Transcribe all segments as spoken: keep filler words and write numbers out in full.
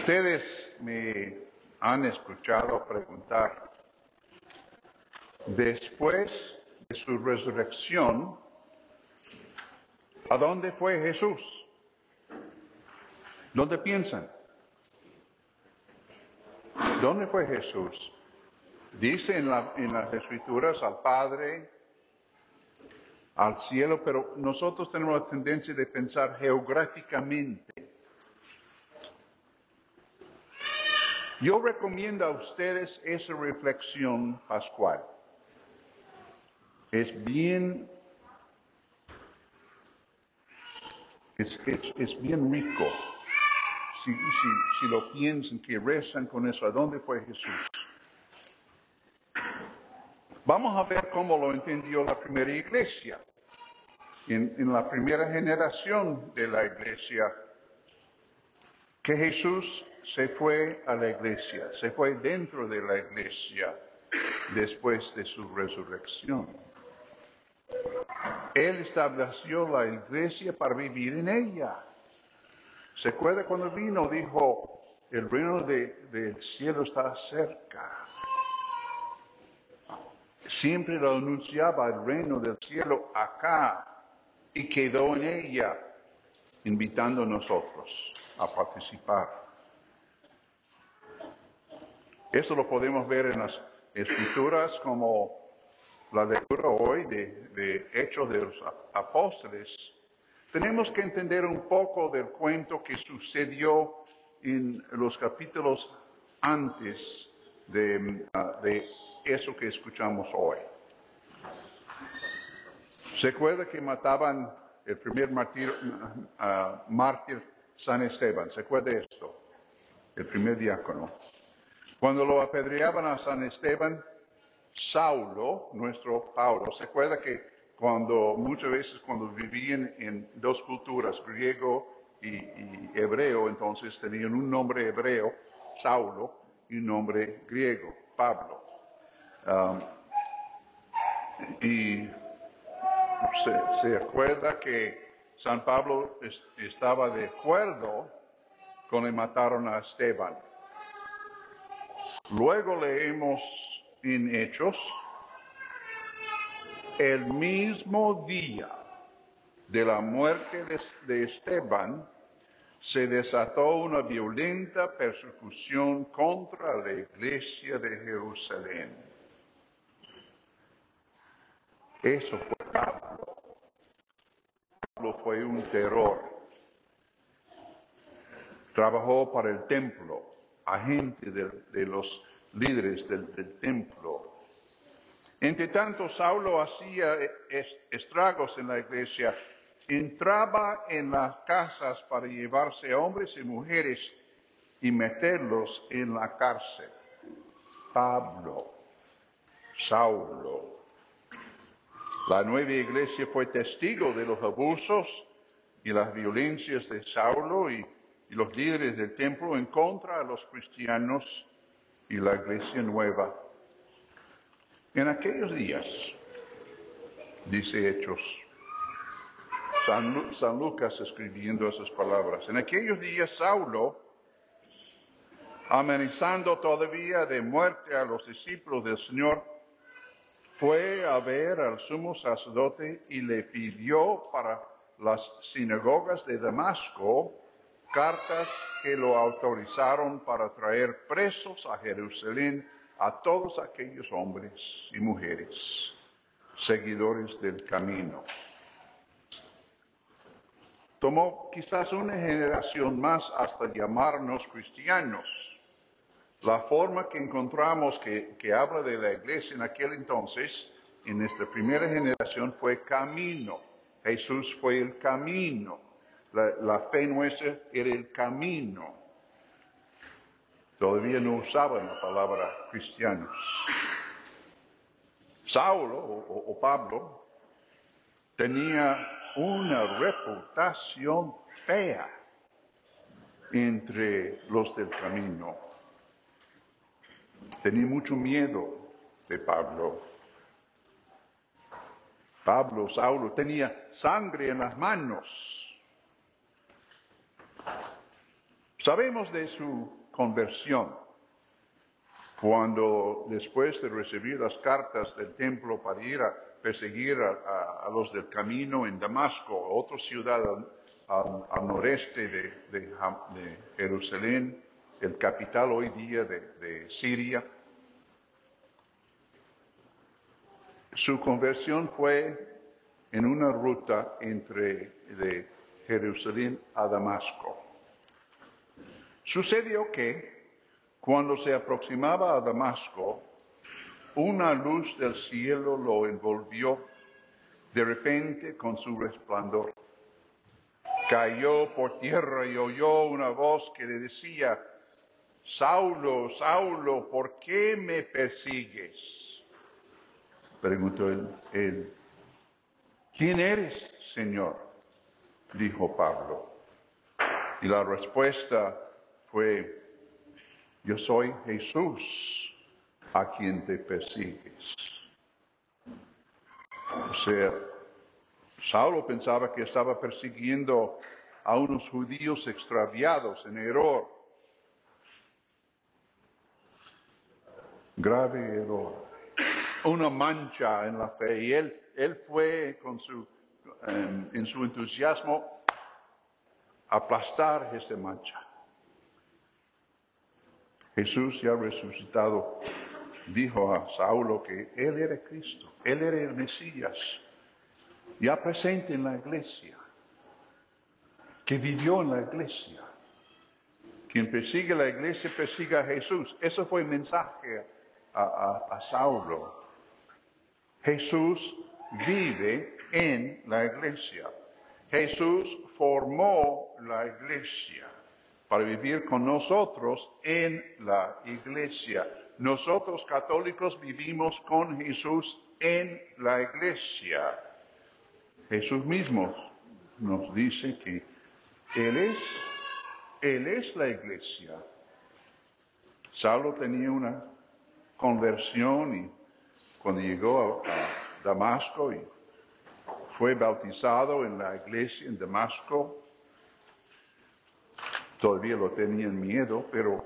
Ustedes me han escuchado preguntar, después de su resurrección, ¿a dónde fue Jesús? ¿Dónde piensan? ¿Dónde fue Jesús? Dice en, la, en las Escrituras al Padre, al cielo, pero nosotros tenemos la tendencia de pensar geográficamente. Yo recomiendo a ustedes esa reflexión pascual. Es bien, es, es, es bien rico. Si, si, si lo piensan, que rezan con eso, ¿a dónde fue Jesús? Vamos a ver cómo lo entendió la primera iglesia. En, en la primera generación de la iglesia, que Jesús se fue a la iglesia, se fue dentro de la iglesia después de su resurrección. Él estableció la iglesia para vivir en ella. ¿Se acuerda cuando vino? Dijo, el reino de, del cielo está cerca. Siempre lo anunciaba el reino del cielo acá y quedó en ella, invitando a nosotros a participar. Eso lo podemos ver en las Escrituras como la lectura hoy de, de Hechos de los Apóstoles. Tenemos que entender un poco del cuento que sucedió en los capítulos antes de, de eso que escuchamos hoy. ¿Se acuerda que mataban el primer mártir, uh, mártir San Esteban? ¿Se acuerda de esto? El primer diácono. Cuando lo apedreaban a San Esteban, Saulo, nuestro Pablo, ¿se acuerda que cuando muchas veces cuando vivían en dos culturas, griego y, y hebreo, entonces tenían un nombre hebreo, Saulo, y un nombre griego, Pablo? Um, y se, se acuerda que San Pablo es, estaba de acuerdo con el mataron a Esteban. Luego leemos en Hechos, el mismo día de la muerte de, de Esteban, se desató una violenta persecución contra la iglesia de Jerusalén. Eso fue Pablo. Pablo fue un terror. Trabajó para el templo, agente de, de los líderes del, del templo. Entre tanto, Saulo hacía estragos en la iglesia, entraba en las casas para llevarse a hombres y mujeres y meterlos en la cárcel. Pablo, Saulo. La nueva iglesia fue testigo de los abusos y las violencias de Saulo y, y los líderes del templo en contra de los cristianos y la iglesia nueva. En aquellos días, dice Hechos, San, Lu- San Lucas escribiendo esas palabras, en aquellos días Saulo, amenazando todavía de muerte a los discípulos del Señor, fue a ver al sumo sacerdote y le pidió para las sinagogas de Damasco cartas que lo autorizaron para traer presos a Jerusalén a todos aquellos hombres y mujeres, seguidores del camino. Tomó quizás una generación más hasta llamarnos cristianos. La forma que encontramos que, que habla de la iglesia en aquel entonces, en nuestra primera generación, fue camino. Jesús fue el camino. La, la fe nuestra era el camino. Todavía no usaban la palabra cristianos. Saulo o, o Pablo tenía una reputación fea entre los del camino. Tenía mucho miedo de Pablo. Pablo, Saulo, tenía sangre en las manos. Sabemos de su conversión cuando después de recibir las cartas del templo para ir a perseguir a, a, a los del camino en Damasco, otra ciudad al, al, al noreste de, de, de Jerusalén, el capital hoy día de, de Siria. Su conversión fue en una ruta entre de Jerusalén a Damasco. Sucedió que cuando se aproximaba a Damasco, una luz del cielo lo envolvió de repente con su resplandor. Cayó por tierra y oyó una voz que le decía: Saulo, Saulo, ¿por qué me persigues? Preguntó él, él. ¿Quién eres, Señor? Dijo Pablo. Y la respuesta fue: yo soy Jesús, a quien te persigues. O sea, Saulo pensaba que estaba persiguiendo a unos judíos extraviados en error. Grave error. Una mancha en la fe. Y él, él fue con su, um, en su entusiasmo a aplastar esa mancha. Jesús, ya resucitado, dijo a Saulo que él era Cristo, él era el Mesías, ya presente en la iglesia, que vivió en la iglesia. Quien persigue la iglesia persigue a Jesús. Eso fue el mensaje a, a, a Saulo. Jesús vive en la iglesia. Jesús formó la iglesia para vivir con nosotros en la iglesia. Nosotros católicos vivimos con Jesús en la iglesia. Jesús mismo nos dice que Él es, Él es la iglesia. Saulo tenía una conversión y cuando llegó a, a Damasco y fue bautizado en la iglesia en Damasco, todavía lo tenían miedo, pero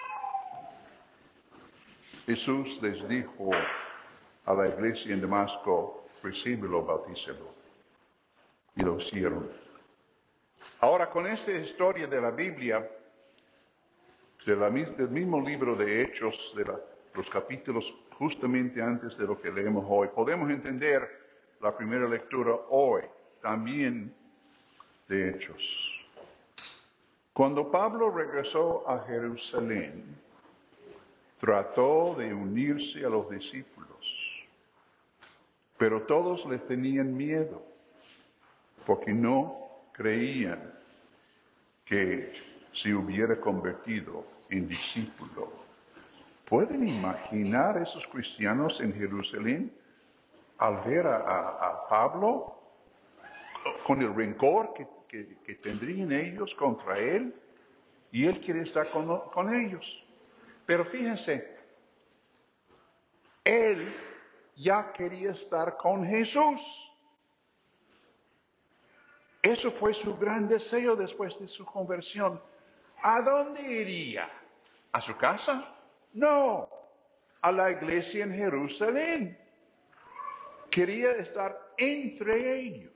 Jesús les dijo a la iglesia en Damasco: recíbelo, bautícelo. Y lo hicieron. Ahora, con esta historia de la Biblia, de la, del mismo libro de Hechos, de la, los capítulos justamente antes de lo que leemos hoy, podemos entender la primera lectura hoy, también de Hechos. Cuando Pablo regresó a Jerusalén, trató de unirse a los discípulos, pero todos le tenían miedo, porque no creían que se hubiera convertido en discípulo. ¿Pueden imaginar esos cristianos en Jerusalén al ver a, a, a Pablo con el rencor que, que, que tendrían ellos contra él? Y él quiere estar con, con ellos. Pero fíjense, él ya quería estar con Jesús. Eso fue su gran deseo después de su conversión. ¿A dónde iría? ¿A su casa? No, a la iglesia en Jerusalén. Quería estar entre ellos.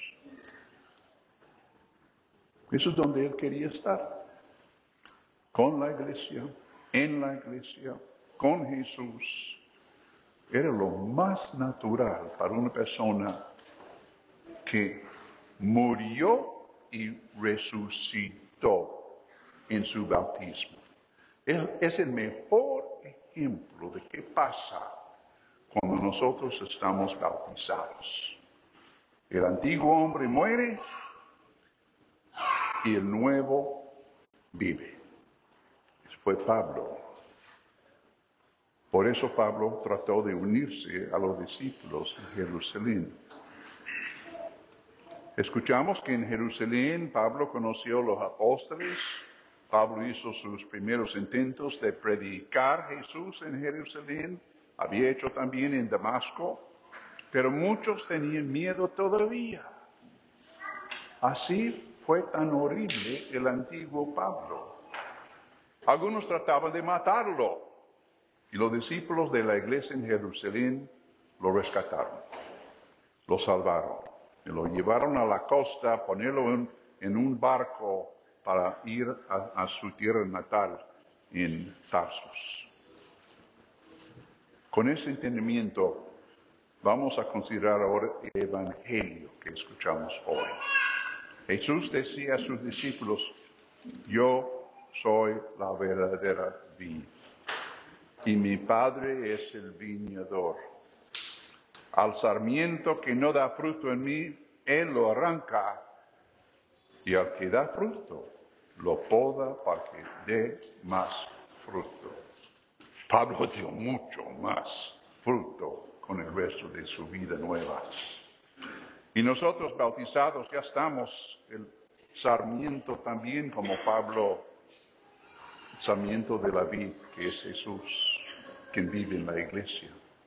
Eso es donde él quería estar. Con la iglesia, en la iglesia, con Jesús. Era lo más natural para una persona que murió y resucitó en su bautismo. Es el mejor ejemplo de qué pasa cuando nosotros estamos bautizados. El antiguo hombre muere y el nuevo vive. Fue Pablo. Por eso Pablo trató de unirse a los discípulos en Jerusalén. Escuchamos que en Jerusalén Pablo conoció a los apóstoles. Pablo hizo sus primeros intentos de predicar Jesús en Jerusalén. Había hecho también en Damasco. Pero muchos tenían miedo todavía. Así fue tan horrible el antiguo Pablo. Algunos trataban de matarlo y los discípulos de la iglesia en Jerusalén lo rescataron, lo salvaron y lo llevaron a la costa, ponerlo en, en un barco para ir a, a su tierra natal en Tarsus. Con ese entendimiento vamos a considerar ahora el evangelio que escuchamos hoy. Jesús decía a sus discípulos: yo soy la verdadera vid y mi Padre es el viñador. Al sarmiento que no da fruto en mí, Él lo arranca, y al que da fruto, lo poda para que dé más fruto. Pablo dio mucho más fruto con el resto de su vida nueva. Y nosotros bautizados ya estamos el sarmiento también, como Pablo, sarmiento de la vid, que es Jesús, quien vive en la iglesia.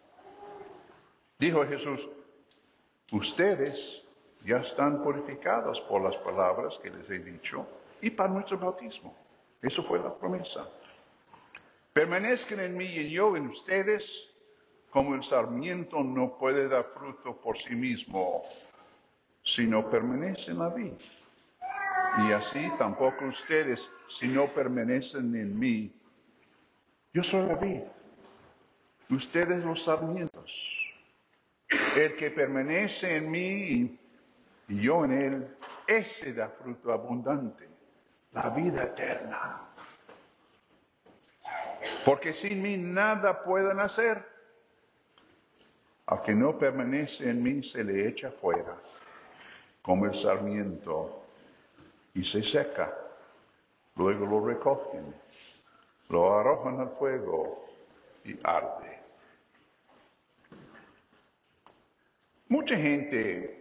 Dijo Jesús: ustedes ya están purificados por las palabras que les he dicho y para nuestro bautismo. Eso fue la promesa. Permanezcan en mí y yo en ustedes, como el sarmiento no puede dar fruto por sí mismo, si no permanece en la vid. Y así tampoco ustedes, si no permanecen en mí. Yo soy la vid, ustedes los sarmientos. El que permanece en mí y yo en él, ese da fruto abundante, la vida eterna. Porque sin mí nada pueden hacer. Al que no permanece en mí se le echa fuera, como el sarmiento, y se seca. Luego lo recogen, lo arrojan al fuego y arde. Mucha gente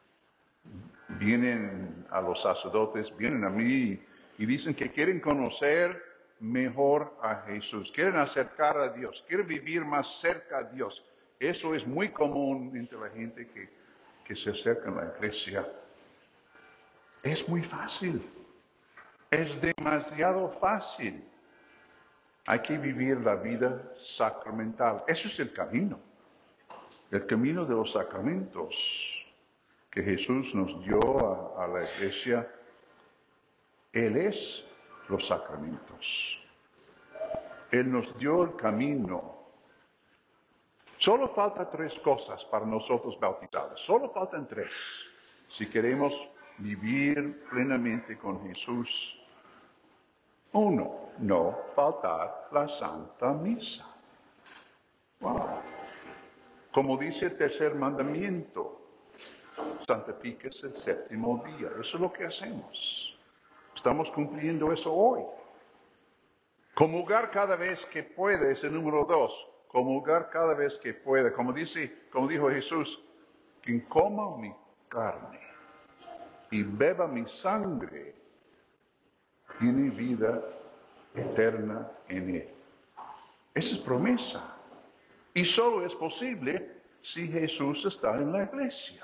vienen a los sacerdotes, vienen a mí y dicen que quieren conocer mejor a Jesús, quieren acercar a Dios, quieren vivir más cerca a Dios. Eso es muy común entre la gente que, que se acerca a la iglesia. Es muy fácil, es demasiado fácil. Hay que vivir la vida sacramental. Eso es el camino, el camino de los sacramentos que Jesús nos dio a, a la iglesia. Él es los sacramentos. Él nos dio el camino. Solo faltan tres cosas para nosotros bautizados. Solo faltan tres. Si queremos vivir plenamente con Jesús. Uno, no faltar la Santa Misa. Wow. Como dice el tercer mandamiento, santifíquese el séptimo día. Eso es lo que hacemos. Estamos cumpliendo eso hoy. Comulgar cada vez que puede es el número dos. Comulgar cada vez que puede. Como dice, como dijo Jesús, quien coma mi carne y beba mi sangre, tiene vida eterna en él. Esa es promesa. Y solo es posible si Jesús está en la iglesia.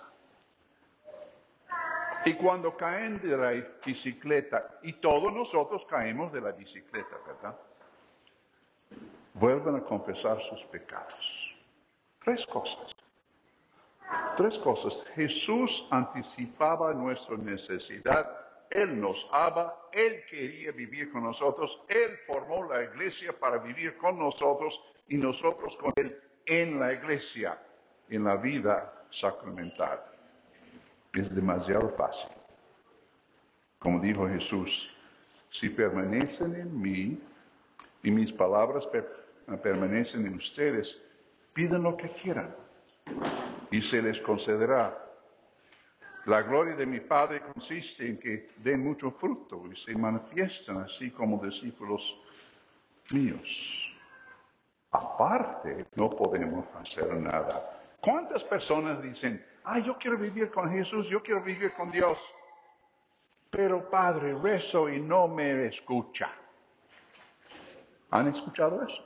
Y cuando caen de la bicicleta, y todos nosotros caemos de la bicicleta, ¿verdad? Vuelven a confesar sus pecados. Tres cosas. Tres cosas. Jesús anticipaba nuestra necesidad. Él nos ama. Él quería vivir con nosotros. Él formó la iglesia para vivir con nosotros y nosotros con Él en la iglesia, en la vida sacramental. Es demasiado fácil. Como dijo Jesús, si permanecen en mí y mis palabras per- permanecen en ustedes, pidan lo que quieran y se les concederá. La gloria de mi Padre consiste en que den mucho fruto y se manifiestan así como discípulos míos. Aparte, no podemos hacer nada. ¿Cuántas personas dicen, ah, yo quiero vivir con Jesús, yo quiero vivir con Dios? Pero Padre, rezo y no me escucha. ¿Han escuchado eso?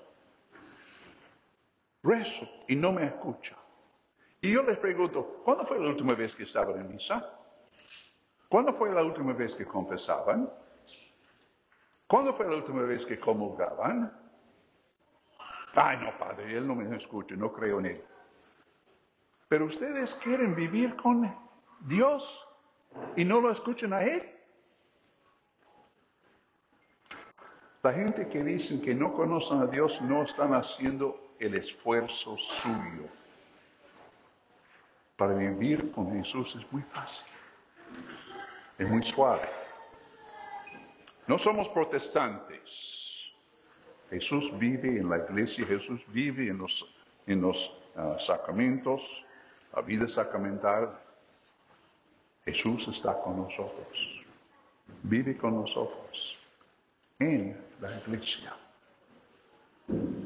Rezo y no me escucha. Y yo les pregunto, ¿cuándo fue la última vez que estaban en misa? ¿Cuándo fue la última vez que confesaban? ¿Cuándo fue la última vez que comulgaban? Ay, no, padre, él no me escucha, no creo en él. Pero ustedes quieren vivir con Dios y no lo escuchan a Él. La gente que dicen que no conocen a Dios no están haciendo el esfuerzo suyo. Para vivir con Jesús es muy fácil, es muy suave. No somos protestantes. Jesús vive en la iglesia, Jesús vive en los, en los uh, sacramentos, la vida sacramental. Jesús está con nosotros, vive con nosotros en la iglesia.